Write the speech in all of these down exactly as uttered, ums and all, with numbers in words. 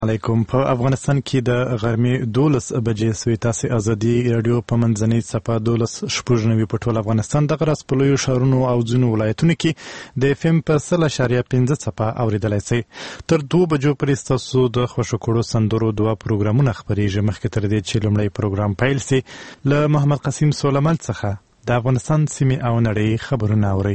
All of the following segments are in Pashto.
علیکم. په افغانستان کې د غرمې دولس بجې سوې. تاسې ازادي راډیو په منځنۍ څپه دولس شپږ نوي په ټول افغانستان دغه راز په لویو ښارونو او ځینو ولایتونو کې د اف ام په سل اشاریه پنځه څپه اورېدلی شئ. تر دوو بجو پورې ستاسو د خوښو کړو سندرو دوه پروګرامونه خپرېږي. مخکې تر دې چې لومړی پروګرام پیل سي، له محمد قسیم سولمل څخه د افغانستان سیمې او نړۍ خبرونه اورئ.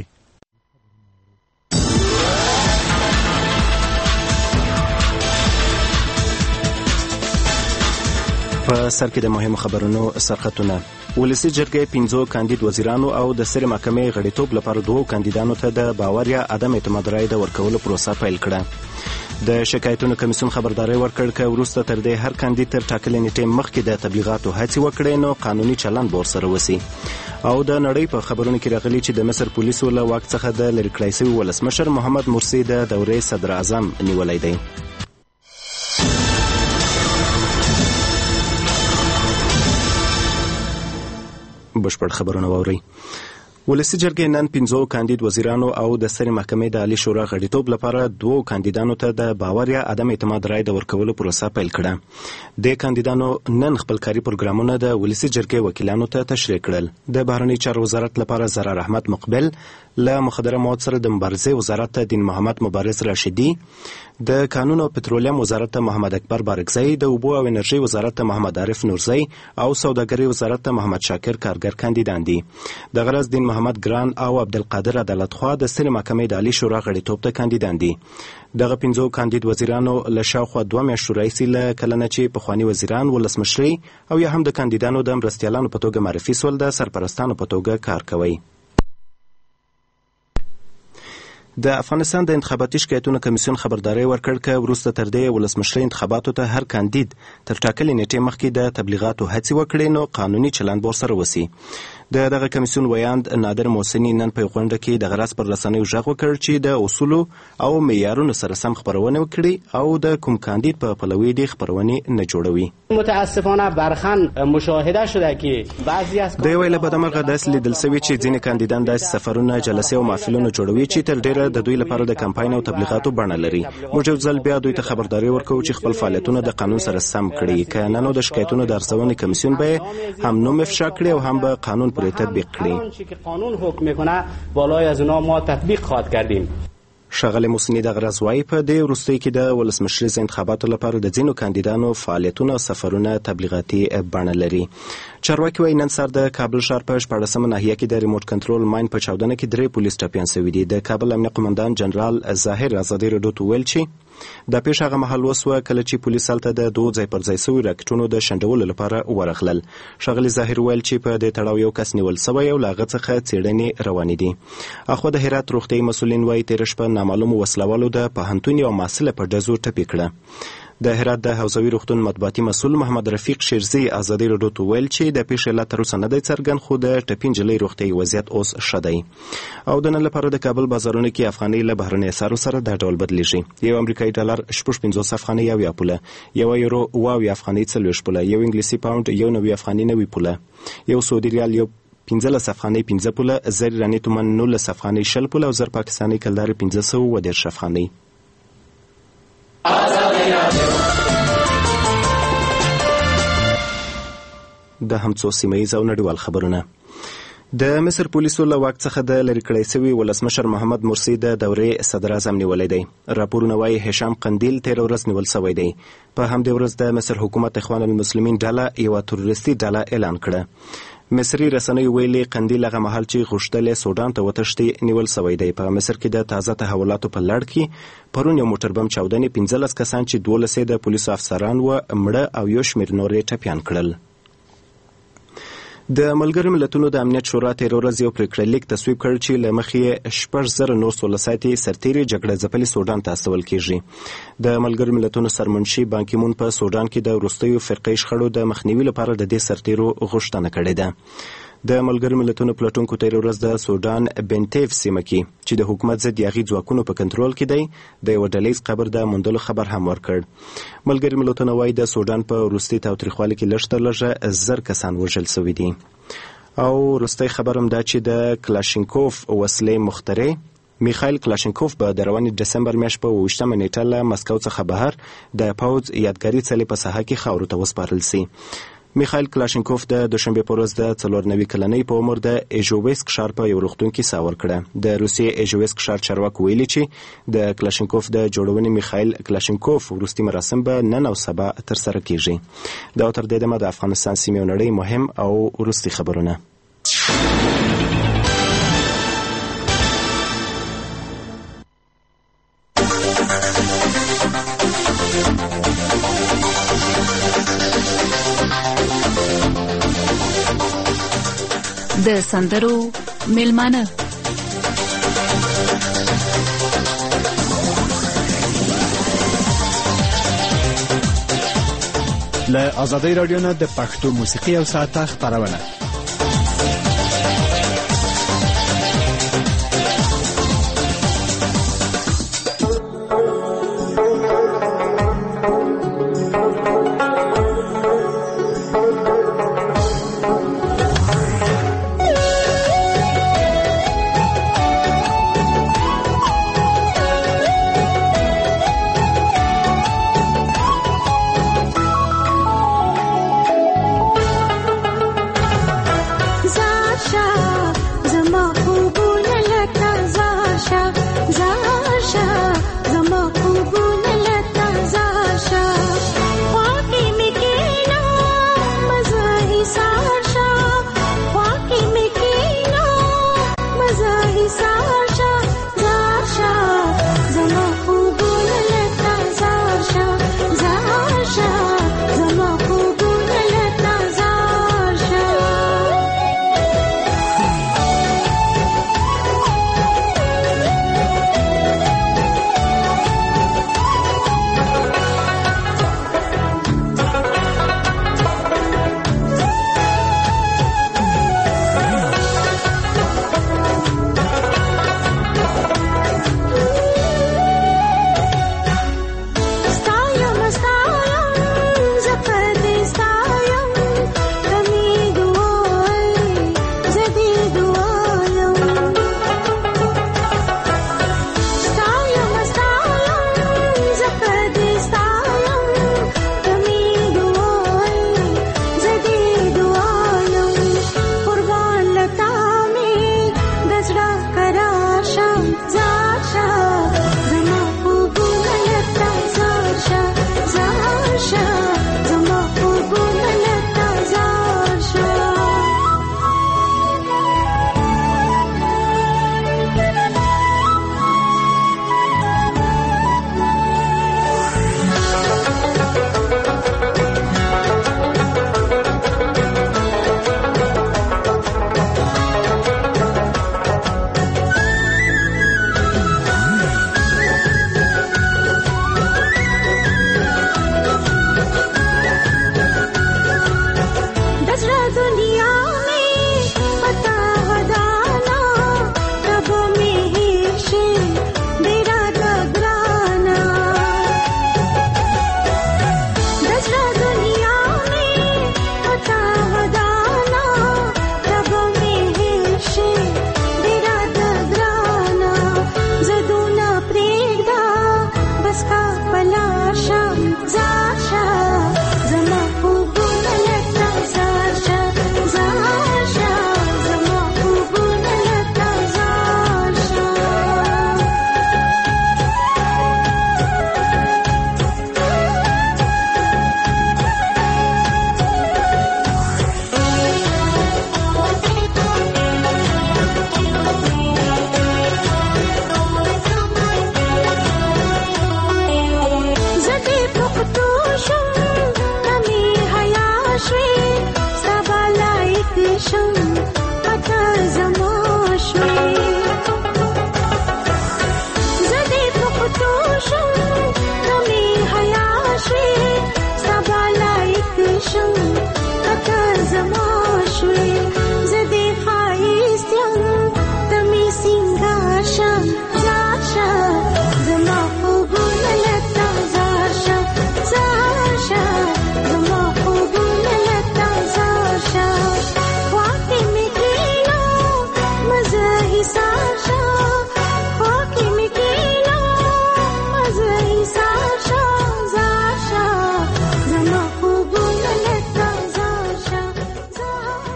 په سر کې د مهمو خبرونو سرخطونه. ولسي جرګې پنځو کاندید وزیرانو او د سترې محکمې غړیتوب لپاره دوو کاندیدانو ته د باور یا عدم اعتماد رایې د ورکولو پروسه پیل کړه. د شکایتونو کمیسیون خبرداری ورکړ که وروسته تر دې هر کاندید تر ټاکلې نیټې مخکې د تبلیغاتو هڅې وکړي نو قانوني چلند به ورسره وسي. او د نړۍ په خبرونو کې راغلي چې د مصر پولیسو له واک څخه د لرې کړای شوي ولسمشر محمد مرسي د دورې صدر اعظم نیولی دی. بشپړ خبرونه واورئ. ولسي جرګې نن پنځو کاندید وزیرانو او د سترې محکمې د عالی شورا غړیتوب لپاره دوو کاندیدانو ته د باور یا عدم اعتماد رایې د ورکولو پروسه پیل کړه. د کاندیدانو نن خپل کاري پروګرامونه د ولسي جرګې وکیلانو ته تشریح کړل. د بهرنی چارو وزارت لپاره زرار احمد مقبل، له مخدره مواد سره د مبارزې وزارت ته دین محمد مبارز راشدي، د کانون او پترولیم وزارت ته محمد اکبر بارکزی، د اوبو او انرژي وزارت ته محمد عارف نورزی او سوداګرۍ وزارت ته محمد شاکر کارګر کاندیدان دي. د غرض دین محمد ګران او عبدالقادر عدالت خوا د سترې محکمې د عالی شورا غړیتوب ته کاندیدان دي. دغه پنځو کاندید وزیرانو له شاوخوا دوه میاشتو راهیسې له کله نه چې پخواني وزیران ولسمشرۍ او یا هم د کاندیدانو د مرستیالانو په توګه معرفي سول د سرپرستانو په توګه کار کوي. د افغانستان د انتخاباتي شکایتونو کمیسیون خبرداری ورکړ که وروسته تر دې ولسمشرۍ انتخاباتو ته هر کاندید تر ټاکلې نیټې مخکې د تبلیغاتو هڅې وکړي نو قانوني چلند به ورسره وسي. د دغه کمیسیون ویاند نادر محسني نن په غونډه کې د غرض پر رسنیو غږ وکړ چې د اصولو او معیارونو سره سم خپرونه وکړي او د کوم کاندید په پلوي دې خپرونې نه جوړوي. متاسفانه برخن مشاهده شده که بعضی از د ویله بدمرغه داسې لیدل شوي چې ځینې کاندیدان داسې سفرونه، جلسې او محفلونه جوړوي چې تر ډیره د دوی لپاره د کمپاین او تبلیغاتو بڼه لري. موږ یو ځل بیا دوی ته خبرداری ورکوو چې خپل فعالیتونه د قانون سره سم کړي، که نه نو د شکایتونو د ارزونې کمیسیون به هم نوم افشا کړي او هم به قانون پرې تطبیق کړي. که قانون حکم میکنه بالای از اونا ما تطبیق خواهد کردیم. ښاغلی محسني د غرض وایي په دې وروستیو کې د ولسمشریز انتخاباتو لپاره د ځینو کاندیدانو فعالیتونه او سفرونه تبلیغاتي بڼه لري. چارواکي وایي نن سهار د کابل ښار په شپاړسمه ناحیه کې د ریموټ کنټرول ماین په چاودنه کې درې پولیس ټپیان شوي دي. د کابل امنیه قمندان جنرال ظاهر ازادي راډیو ته ویل چې دا پیښه هغه مهال وسوه کله چې پولیس هلته د دوو ځای پر ځای شوي راکټونو د شنډولو لپاره ورغلل. ښاغلي ظاهر ویل چې په دې تړاو یو کس نیول شوی او له هغه څخه څېړنې روانې دي. اخوا د هرات روغتیایي مسؤلین وایي تېره شپه نامعلومو وسلوالو د پوهنتون یوه محصله په ډزو ټپي کړه. د هرات د حوزوي روغتون مطبوعاتي مسؤل محمد رفیق شیرزي ازادي راډیو ته ویل چې د پیښې لا تر اوسه نه دی څرګند، خو د ټپي نجلۍ روغتیایي وضعیت اوس ښه دی. او د نن لپاره د کابل بازارونو کې افغانۍ له بهرنیو اسعارو سره دا ډول بدلیږي. یو امریکایي ډالر شپږ پنځوس افغانۍ اویا پوله، یو یورو اوه اویا افغانۍ څلوېښت پوله، یو انګلیسي پاونډ یو نوي افغانۍ نوي پوله، یو سعودي ریال یو پنځلس افغانۍ پنځه پوله، زر ایراني تومن نولس افغانۍ شل پوله او زر پاکستاني کلدارې پنځه سوه اووه دېرش افغانۍ. د همڅو سیمهیز او نړیوال خبرونه. د مصر پولیسو له واک څخه د لرې کړای شوي ولسمشر محمد مرسي د دورې صدر اعظم نیولی دی. راپورونه وایي هشام قندیل تېره ورځ نیول شوی دی. په همدې ورځ د مصر حکومت اخوان المسلمین ډله یوه تروریستي ډله اعلان کړه. مصري رسنیو ویلي قندیل هغه مهال چې غوښتل سودان ته وتښتي نیول شوی دی. په مصر کې د تازه تحولاتو په لړ کې پرون یو موټر بم چاودنې پنځلس کسان چې دولس یې د پولیسو افسران وه مړه او یو شمېر نور یې ټپیان کړل. د ملګرو ملتونو د امنیت شورا تېره ورځ یو پرېکړه لیک تصویب کړ چې له مخې شپږ زره نور سوله ساتي سرتېري جګړه ځپلي سودان ته استول کېږي. د ملګرو ملتونو سرمنشي بان کی مون په سودان کې د وروستیو فرقې شخړو د مخنیوي لپاره د دې سرتېرو غوښتنه کړې ده. د ملګرو ملتونو پلټونکو تېره ورځ د سودان بنټیف سیمه کې چې د حکومت ضد یاغي ځواکونو په کنټرول کې دی د یوه ډلیز قبر د موندلو خبر هم ورکړ. ملګري ملتونه وایي د سودان په وروستي تاوتریخوالي کې لږ تر لږه زر کسان وژل شوي دي. او وروستی خبر هم دا چې د کلاشینکوف وسلې مخترع میخایل کلاشینکوف به د روانې ډسمبر میاشتې په اوویشتمه نیټه له مسکو څخه بهر د پوځ یادګاري څلي په ساحه کې خاورو ته وسپارل سي. میخایل کلاشینکوف د دوشنبه په ورځ د څلور نوي کلنۍ په عمر د ایژوویسک ښار په یو روغتون کې ساه ورکړه. د روسیې ایژوویسک ښار چارواکو ویلي چې د کلاشینکوف د جوړونې میخایل کلاشینکوف وروستي مراسم به نن او سبا ترسره کیږي. دا تر دې دمه د افغانستان سیمې او نړۍ مهم او وروستي خبرونه. د سندرو میلمانه له آزادۍ رادیو نه د پښتو موسیقي او ساعته خبرونه.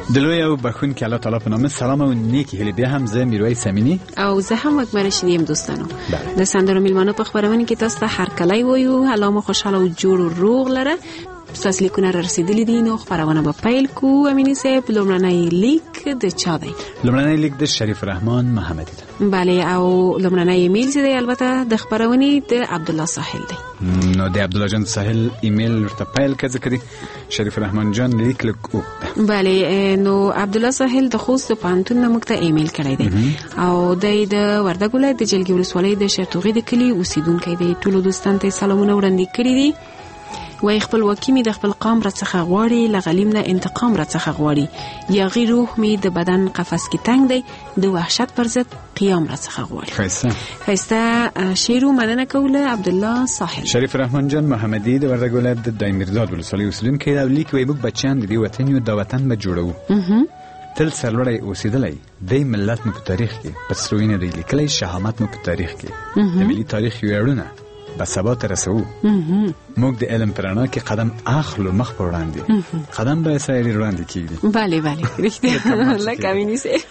د لوی او بخښونکي الله تعالی په نامه سلام او نیکی هیلې. بیا هم زه میرویس امینی او زه هم اکبر شینیم. دوستانو د سندرو میلمانو په خبرونه کې تاسو ته هر کله وایو الله مو خوشاله او جوړ او روغ لره. تاسو لیکونه را رسیدلې دي نو خبرونه به پیل کو. امینی صاحب لومړنی لیک د چا دی؟ لومړنی لیک د شریف رحمان محمدی دی. بله او لومړنی ایمیل چې دی البته د خبرونه د عبد الله ساحل دی. نو د عبد الله جان ساحل ایمیل ورته پیل کړه ځکه شریف رحمان جان لیک لیکو. بله نو عبد الله ساحل د خوست پانتون نمک ته ایمیل کړی دی او د وردګ ولایت د جلګي ولسوالۍ د شرطوغي د کلی اوسیدونکی دی. ټول دوستان ته سلامونه وړاندې کړی دي. وای خپل وکیمی د خپل قام را څخه غواړي، لغلیم نه انتقام را څخه غواړي. یا غي روح می د بدن قفس کې تنگ دی، د وحشت پر ضد قیام را څخه غواړي. خیسته خیسته شیرو مننه کوله عبد الله ساحل. شریف رحمان جان محمدی د وردګ ولایت د دایمیرداد ولسوالۍ اوسیدونکی دی. لیک وای موږ بچیان د دې وطن یو د وطن به جوړو. تل سرلوړی اوسېدلی د ملت مو په تاریخ کې په سروینه دی لیکلی، شهامت مو په تاریخ کې د ملي تاریخ ویاړونه به سبا ته رسوو. موږ د علم په رڼا کې قدم اخلو مخ په وړاندې، قدم به سایري وړاندې کېږدي. بله بله رښتیا لکه امیني صاحب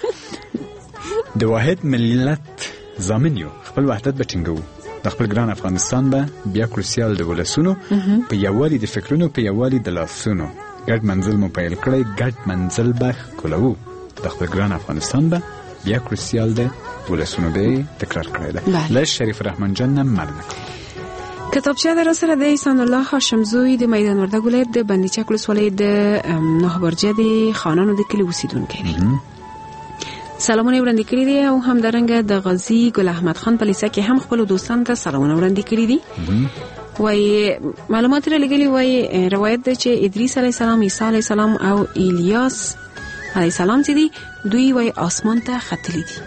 د واحد ملت ضامن یو، خپل وحدت به ټینګوو. د خپل ګران افغانستان به بیا کړو سیال د ولسونو په یووالي د فکرونو، په یووالي د لاسونو. ګډ منزل مو پیل کړی، ګډ منزل به ښکلوو. د خپل ګران افغانستان به بیا کړو سیال د ولسونو. دی تکرار کړی دی. له شریف رحمان جان نه مننه. کتابچه در سره د احسان الله هاشمزوی د میدان وردګ ولایت د بندیچک ولسوالۍ د نهبرجه د خانانو د کلی اوسیدونکی دی. سلامونه وړاندې کړی دي او هم درنګ د غازی ګل احمد خان په لیسه کې هم خپل دوستان ته سلامونه وړاندې کړی دي. وای معلومات را لګلی وای روایت ده چې ادریس علی السلام، عیسی علی السلام او الیاس علی السلام چې دي دوی وای اسمان ته ختلی دي.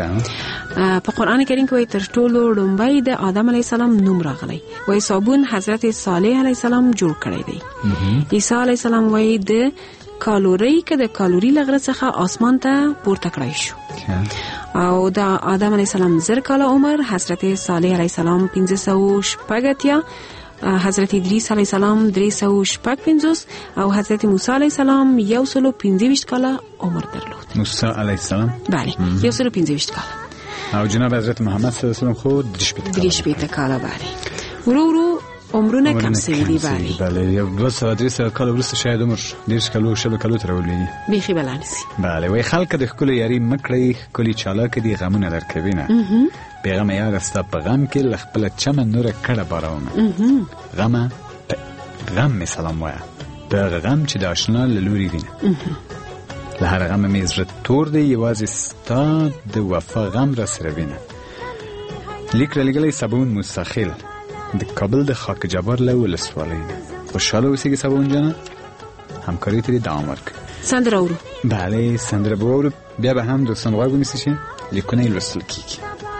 په قران کریم کې وای تر ټولو لومړی د آدم علی السلام نوم راغلی. وای صابون حضرت صالح علی السلام جوړ کړی دی. عیسی علی السلام وای د کالوري کې د کالوري لغړه څخه اسمان ته پورته کړی شو. او د آدم علی السلام زر کاله عمر، حضرت صالح علی السلام پنځه سوه شپږ اتیا، حضرت ادریس علی السلام درې سوه شپږ پنځوس او حضرت موسی علی السلام یو سل و پنځه ویشت کاله عمر درلود. موسی علی السلام بله یو سل و پنځه ویشت کاله. او جناب حضرت محمد صلی الله علیه وسلم خو درې شپېته کاله. بله ورو ورو عمرونه کم سوي دي. بله بله یو دوه سوه درې سوه کاله وروسته شاید عمر دېرش کالو شلو کالو ته راولوېږي. بیخي بلا نسي. بله وایي خلکه د ښکلو یاري مه کړئ، ښکلي چالاکه دي غمونه درکوي نه. بېغمه یاره ستا په غم کې له خپله چمه نوره کډه بارومه. غمه غم مې سلام وایه، د هغه غم چې د اشنا له لوري وینه. له هر غمه مې زړه تور دی، یوازې ستا د وفا غم را سره وینه. لیک را لېږلی صابون مستخیل د کابل د خاک جبار له ولسوالۍ نه. خوشحاله اوسېږي صابون جانه، همکاري ته دې دوام ورکړي. سندره اورو. بله سندره به واورو، بیا به هم دوستان غوږ ونیسي چې لیکونه یې لوستل کېږي.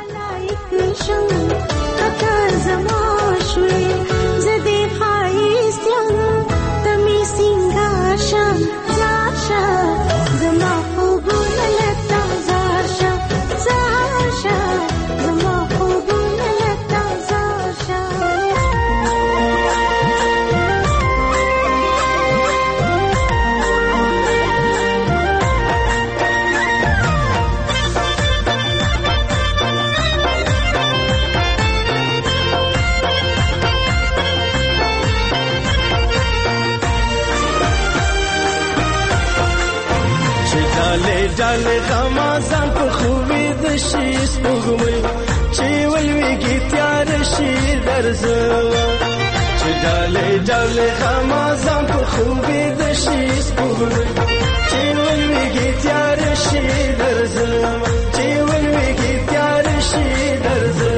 جال غمازان په خوبي د شي سپوږمۍ چې ولويږي تیار شي درځه. چې جال جال غمازان په خوبي د شي سپوږمۍ چې ولويږي تیار شي درځه. چې ولويږي تیار شي درځه.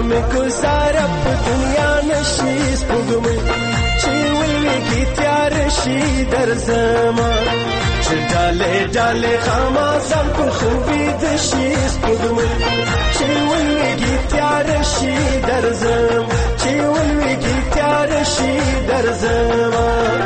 مې گزاره په دنیا نشي سپوږمۍ چې ولویږي تیار شي درځما چې ډالې ډالې خامازم په خوبي د شي سپوږمۍ چې ولویږي تیار شي درځم چې ولویږي تیار شي درځما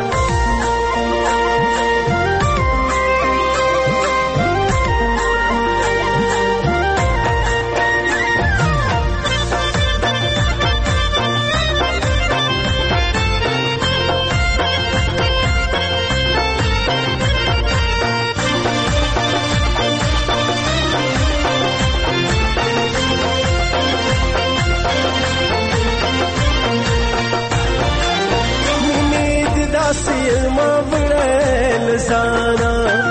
ما وړل زانا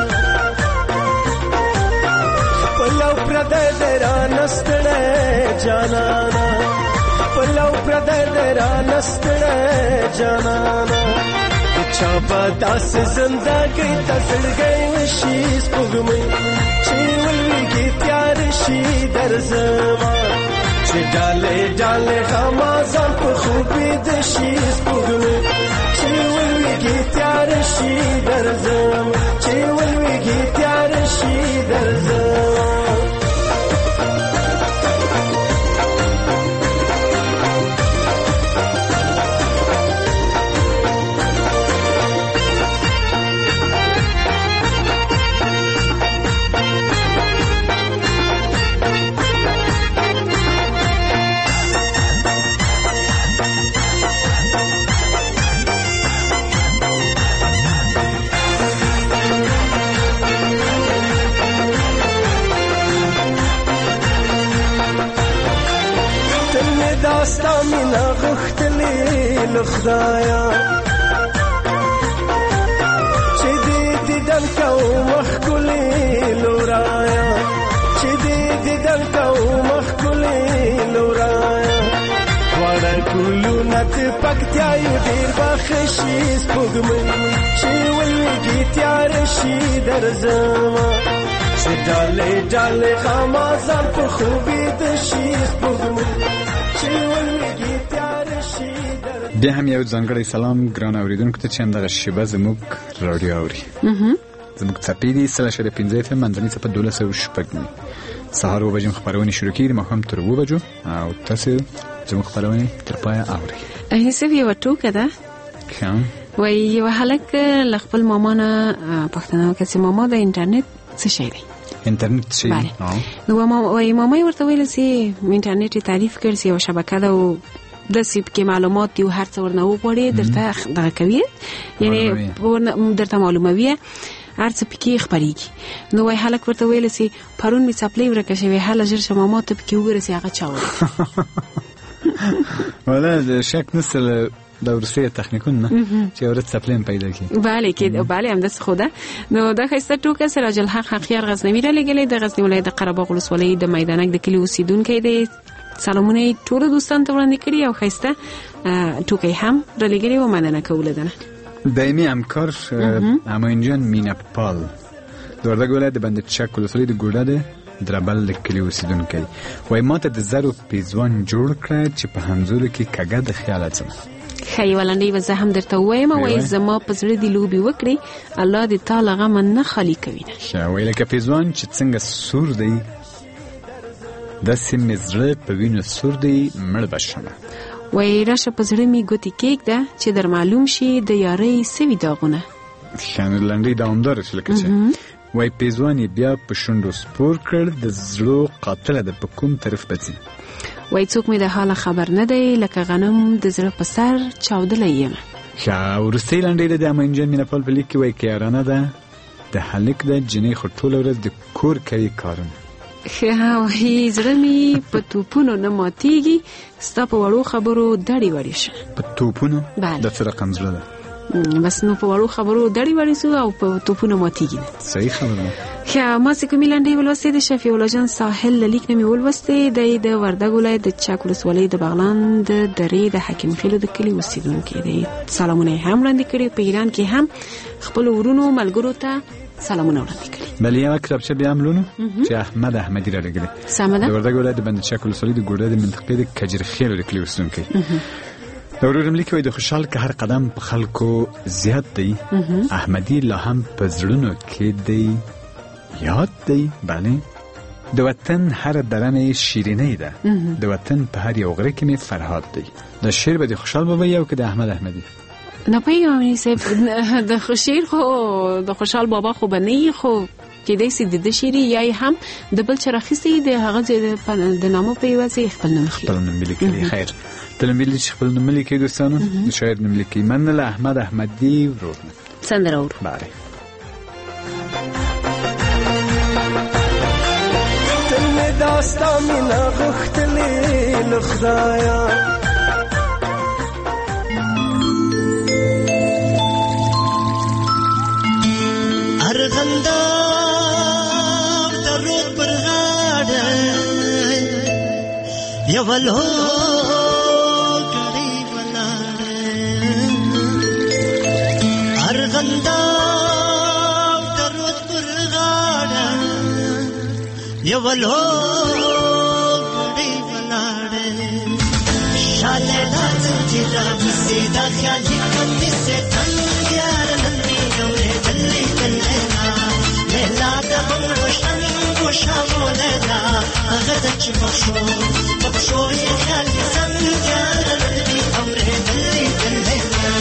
پلو پردې درانستړې جانانا پلو پردې درانستړې جانانا چا بداس زندګي تسړګې وشي سپوږمۍ چې ولويږي تیار شي درځما چې ډالې ډالې خامازان په خوبي د شي سپوږمۍ چې ولويږي تیار شي درځم چې ولويږي تیار شي درځم داستا مینا غختلی لخدایا چې دې دیدن کو مخکلی لورایا چې دې دیدن کو مخکلی لورایا وړ ګلو نت پکتیا یو ډیر بخشي سپوږمۍ چې ولويږي تیار شي درځما چې ډالې ډالې خامازان په خوبي د شي سپوږمۍ بیا هم یو ځانګړی سلام ګران اوریدونکو ته چې همدغه شیبه زموږ راډیو اوري زموږ څپې دي سل اعشاریه پنځه اف ام منځنۍ څپه دولس سوه شپږ نوي سهار اووه بجې خپرونې شروع کېږي د ماښام تر اووه بجو او تاسو زموږ خپرونې تر پایه اورئ. هیڅ یوه ټوکه ده وایي یوه هلک له خپل ماما نه پوښتنه وکړه چې ماما د انټرنیټ څه شی دی؟ انټرنیټ څه دی؟ نو وایي ماما یې ورته ویل چې انټرنیټ یې تعریف کړ چې یوه شبکه ده او داسې پکې معلومات دي او هر څه ورنه وغواړي درته دغه کوي یعنې درته معلوموي هر څه پکې خپرېږي. نو وایي هلک ورته ویل چې پرون مې څپلۍ ورکه شوې هله ژر شه ماما ته پکې وګوره چې هغه چا وایي. والا شک نشته د روسیې تخنیکون نه چې اورت څپلۍ پیدا کی بله کې بله همداسې خو ده. نو دا ښایسته ټوکه سراج الحق حقیار غزنوي رالیږلې د غزني ولایت د قره باغ ولسوالۍ د میدانک د کلي اوسیدونکی دی. سلامونه یې ټولو دوستانو ته وړاندې کړي او ښایسته ټوکه یې هم رالیږلې و مننه کوله ده نه دایمي همکار امین جان میناپال د وردګ ولایت د بندچک ولسوالۍ د ګوډه د دربل د کلي اوسیدونکی وایي ما ته د زرو پیزوان جوړ کړه چې په همزولو کې کږه د خیال اچم ښه یوه لنډۍ به زه هم درته ووایم وایي زما په زړه دې لوبې وکړې الله دې تا له غمه نه خالي کوي نه ښه وایي لکه پیزوان چې څنګه سور دی داسې مې زړه په وینو سور دی مړ به شمه وایي راشه په زړه مې ګوتې کېږده چې در معلوم شي د یارۍ سوي داغونه ښه نو لنډۍ دوامداره شي لکه چې وایي پیزوان یې بیا په شونډو سپور کړ د زړو قاتله ده په کوم طرف به ځي وایي څوک مې د حاله خبر نه دی لکه غنم د زړه په سر چاودلی یم ښه وروستۍ لنډۍ ده د امین جان میناپال په لیک کې وایي که یارانه ده د هلک ده جنۍ خو ټوله ورځ د کور کوي کارونه ښه وایي زړه مې په توپونو نه ماتېږي ستا په وړو خبرو دړې وړې شه په توپونو د څه رقم زړه ده بس نو په وړو خبرو دړې وړې سو او په توپونو ماتېږي صحیح خبره ښه ما چې کومې لنډۍ ولوستې د شفیع الله جان ساحل له لیک نه مې ولوستې دی د وردګ ولایت د چک ولسوالۍ د بغلان د درې د حکیم خیلو د کلي اوسیدونکی دی. سلامونه یې هم وړاندې کړي په ایران کې هم خپلو ورونو ملګرو ته سلامونه وړاندې کړي. بله یو کتابچه بیا هم لونو چې احمد احمدي را لګلې. سمه ده. د وردګ ولایت د بندچک ولسوالۍ د ګوډه د منطقې د کجرخیل د کلي اوسېدونکی. د ورورم لیکي وایي د خوشحال که هر قدم په خلکو زیات دی، احمدي لا هم په زړونو کې دی یاد دی. بله د وطن هر درمه شیرینه ده، د وطن په هر یو غره کې می فرهاد دی. د شعر به د خوشحال بابا یو که د احمد احمدي؟ نه پوهیږم صاحب، د شعر خو د خوشحال بابا خو به نه خو کېدای سي د شعر یا هم د بل چا راخیستي د هغه د نامه په یوازې خپل نوم خپل نوم لیکي. خیر تلمبیل چې خپل نوم لیکي دوستانو، د شاعر نوم لیکي. من له احمد احمدي ورور سندره ور بله. تل داستا مینا غختلی لخدایا ارغندا درود پر غاړه یولو کړي ولاړه ارغندا درود پر غاړه یولو کړي ولاړه شاله لازم چې دا سیدا خیال کوم دې ستن یار نن نوې دلې دلې لا د بنگړو شنګو شامونه دا هغه د چې بخښو بخښو یې خیال سم یار دې اورې دلې دلې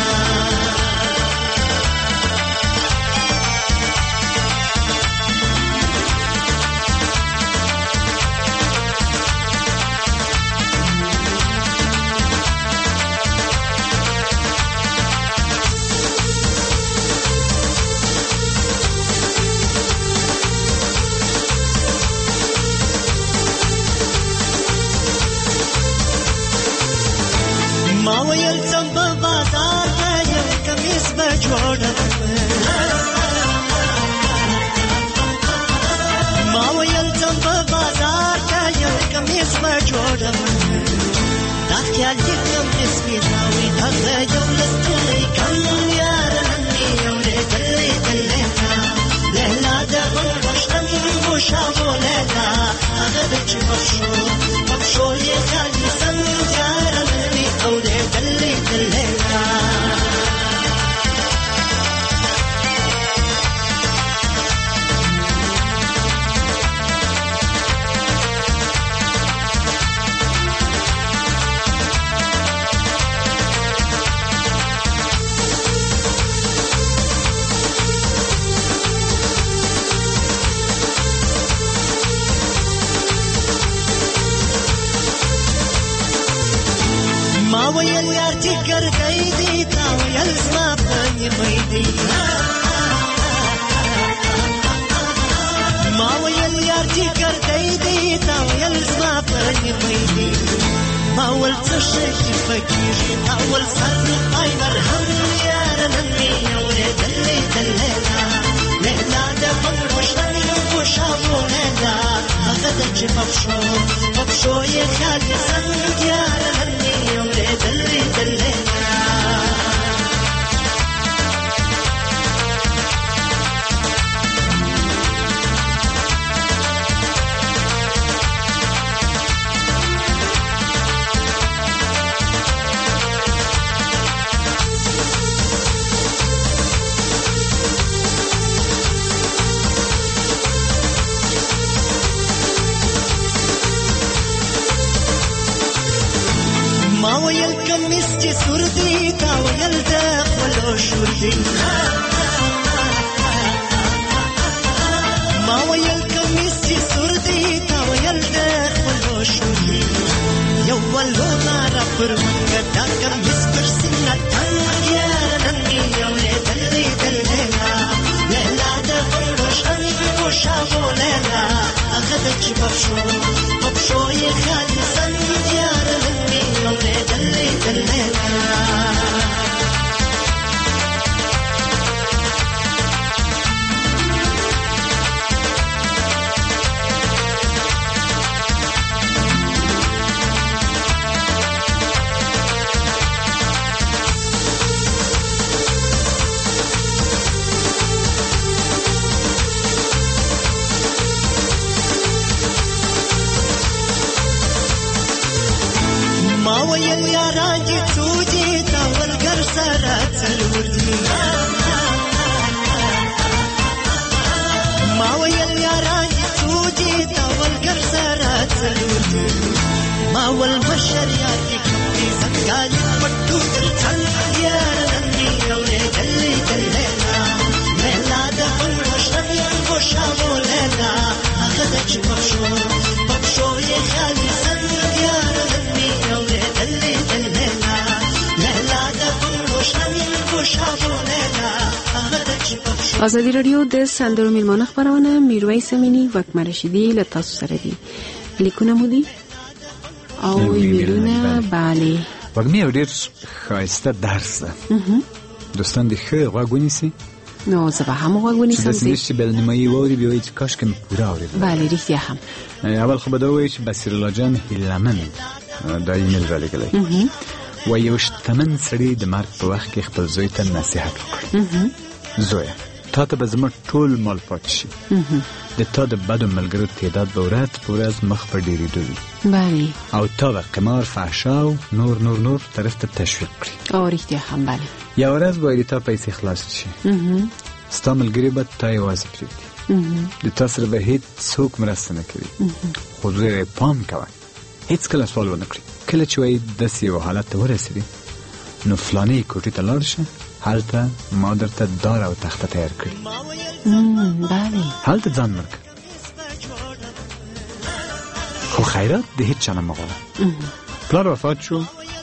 ما ویل څم په بازار کې یو کمیس به جوړم ما ویل څم په بازار کې یو کمیس به جوړم دا خیال دې کوم اسمي راوي دا یو لستلې کم یار نني یو دلې دلې لا د بنگشتم مو شاو لا هغه د چې بخښو بخښو یې خیال سم یار نني او دې دلې دلې ما ویل یار چې ګرځي دي تا ویل زما پنځه مې دي ما ویل یار چې ګرځي دي تا ویل زما پنځه مې دي ما ول څه شي فکر ما ول سر پای مرهم یار نن مې اورې دلې دلې لا د بنگړو شنګو شامونه دا هغه د چې بخښو بخښو یې خیال سم یار نن مې اورې دلې دلې ما ویل کمیس چې سور دی تا ویل د خپلو شور دی ما ویل کمیس چې سور دی تا ویل د خپلو شور دی یو ولو لاره پر منګه دا کمیس پر سینه تن یار نن مې یولې دلې دلې لا د بنګړو شنګو شاو لا هغه د چې بخښو بخښو یې خیال سم یار نن مې یولې دلې دلې یارانجی توجی تولگر سرات سلوردی ما ویل یارانجی توجی تولگر سرات سلوردی ما والمشر یارکی کبی زنگالی پٹو در چل یارنی اولی دلی دلینا میلا دا انگوشم ینگوشم ولینا اخدچ بخشو بخشو یه خالی سن یارنی اولی دلی دلینا میلا دا انگوشم ینگوشم ولینا اخدچ بخشو. ازادي رادیو د سندرو میلمانه خبرونه میرویس امینی و اکمل رشیدی له تاسو سره دي. لیکونه مو دي او ایمیلونه. بله وګمې یو ډېر ښایسته درس ده. دوستان دې ښه غوږ ونیسي. نو زه به هم غوږ ونیسم. داسې نه چې بلنمایي واوري بیا وایي چې کاشکې مې پوره اورېدل. بله رښتیا هم. اول خو به دا ووایي چې بصیرالله جان هیلهمند دا ایمیل رالیږلی و یو شتمن سړي د مرګ په وخت کې خپل زوی ته نصیحت وکړ. زویه تا ته به زما ټول مال پاتې شي. د تا د بدو ملګرو تعداد به ورځ په ورځ مخ په ډېرېدو وي. بله. او تا به قمار فحشا او نور نور نور طرف ته تشویق کړي. او رښتیا هم. بله. یوه ورځ به د تا پیسې خلاصې شي. ستا ملګري به تا یوازې پرېږدي. د تا سره به هېڅ څوک مرسته نه کوي. خو زویه پام کوه هېڅکله سوال ونه کړي. کله چې وایي داسې یو حالت ته ورسېدې نو فلانې کوټې ته لاړ شه، هلته ما درته دار او تخته تیار کړي. بله. هلته ځان مړ کړه. خو خیرات د هېڅ چا نه مه غواړه. پلار وفات شو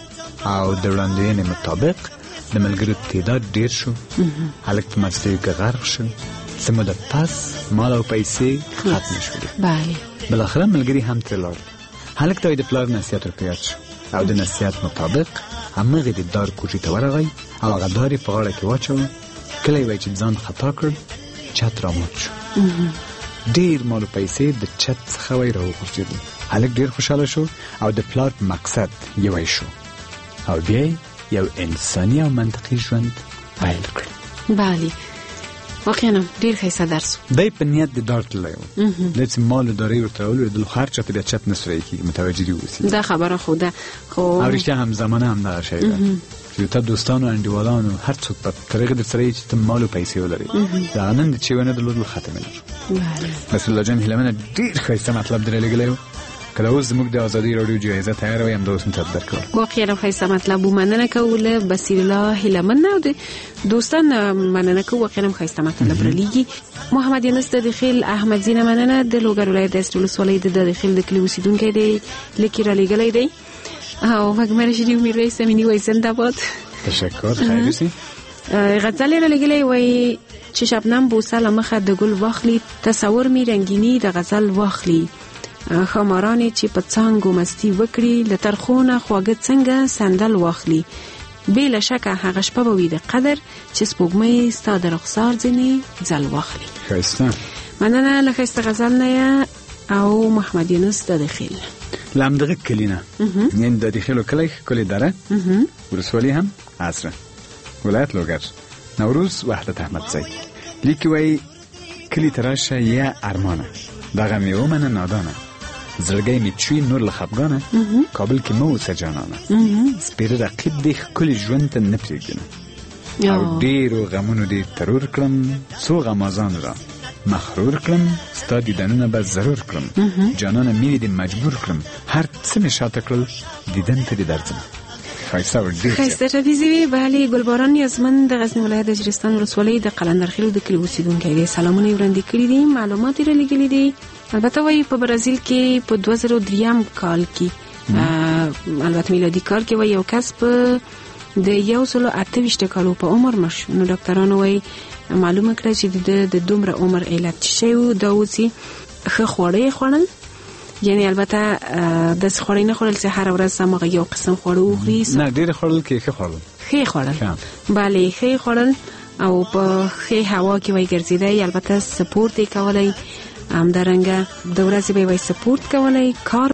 او د وړاندوینې مطابق د ملګرو تعداد ډېر شو. هلک په مستیو کې غرق شو. څه موده پس مال او پیسې ختمې شولې. بله. بالاخره ملګري هم ترې لاړل. هلک ته د پلار نصیحت ورته یاد شو او د نصیحت مطابق همغې د دار کوټې ته ورغی او هغه دار یې په غاړه کې واچوه. کله یې وایي چې ځان خطا کړ چت رامات شو. ډېر مال او پیسې د چت څخه وایي راوغورځېدل. هلک ډېر خوشحاله شو او د پلار په مقصد یوی شو او بیا یو انساني او منطقي ژوند پیل کړ. بله واقعا ډېر ښایسته درس و. دی په نیت د دار تللی و. دی چې مال و دارۍ ورته راولوېدل خو هر چا ته بیا چت نه سوری کېږي. متوجه دې واوسي. دا خبره خو ده. خو او رښتیا هم زمانه همدغه شی ده چې تا دوستانو انډیوالانو هر څوک په طریقه درسره یي چې ته مال و پیسې ولرې. د هغه نن چې ونه درلودل ختمې نه. رسول جان هیلهمنه ډېر ښایسته مطلب درې لګلی و. کله اوس زموږ د ازادي راډیو جایزه تیاره وي همدا اوس مې تاته درکړل. واقعا ښایسته مطلب و. مننه کوو له بصیرالله هیلهمند او د دوستان مننه کوو. واقعا ښایسته مطلب رالیږي. محمد یونس د دخیل احمد زینه مننه د لوګر ولایت د استر ولسوالۍ د دخیل د کلي اوسیدونکی دی. لیکي رالیږلی دی او وږمه رشیدي میرویس امینی وایي زنده‌باد. تشکر. خیر اوسې. غزل یې رالیږلی وایي چې شبنم بوسه له مخه د ګل واخلي تصور مې رنګیني د غزل واخلي خمارانې چې په څانګو مستی وکړي له ترخونه خواږه څنګه سندل واخلي بې له شکه هغه شپه به وي د قدر چې سپوږمۍ ستا د رخسار ځینې ځل واخلي. ښایسته. مننه له ښایسته غزل نه او محمد یونس د دخیل له همدغه کلي نه یعنې د دخیلو کلی ښکلې دره ولسوالي هم عصره ولایت لوګر نوروز وحدت احمدزی لیکي وایي کلي ته راشه یا ارمانه دغه مې ومنه نادانه زړګی مې چوي نور له خفګانه کابل کې مه اوسه جانانه سپېره رقیب دې ښکلي ژوند ته نه پرېږدینه او ډېرو غمونو دې ترور کړم څو غمازان را مخرور کړم ستا دیدنونه به ضرور کړم جانانه مینې دې مجبور کړم هر څه مې شاته کړل دیدن ته دې درځم. ښایسته ټپیزې وي. بله ګلباران نیازمند د غزني ولایت د اجرستان ولسوالۍ د قلندرخیلو د کلي اوسیدونکی دی. سلامونه یې وړاندې کړي دي. معلومات یې رالیږلي دي. البته وایي په برازیل کې په دوه زره دریم کال کې البته میلادي کال کې وایي یو کس په د یو سلو اته ویشت کالو په عمر مړ شو. نو ډاکټرانو وایي معلومه کړه چې د دومره عمر علت څه شی و. دا و چې ښه خواړه یې خوړل یعنی البته داسې خواړه نه خوړل چې هر ورځ همغه یو قسم خواړه وخوري. نه ډېر خوړل کې ښه خوړل ښه خوړل بله ښه خوړل او په ښه هوا کې وایي ګرځېدی. البته سپورت یې کولی همدارنګه د ورځې به یې وایي سپورت کولی کار